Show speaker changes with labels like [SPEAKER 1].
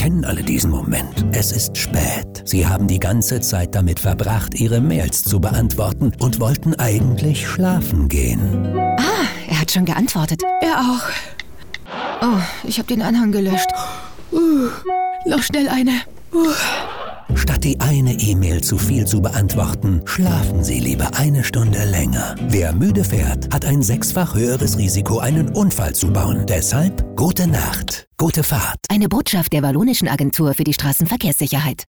[SPEAKER 1] kennen alle diesen Moment. Es ist spät. Sie haben die ganze Zeit damit verbracht, Ihre Mails zu beantworten und wollten eigentlich schlafen gehen.
[SPEAKER 2] Ah, er hat schon geantwortet.
[SPEAKER 3] Er auch. Oh, ich habe den Anhang gelöscht. Noch schnell eine.
[SPEAKER 1] Statt die eine E-Mail zu viel zu beantworten, schlafen Sie lieber eine Stunde länger. Wer müde fährt, hat ein 6-fach höheres Risiko, einen Unfall zu bauen. Deshalb gute Nacht, gute Fahrt.
[SPEAKER 2] Eine Botschaft der Wallonischen Agentur für die Straßenverkehrssicherheit.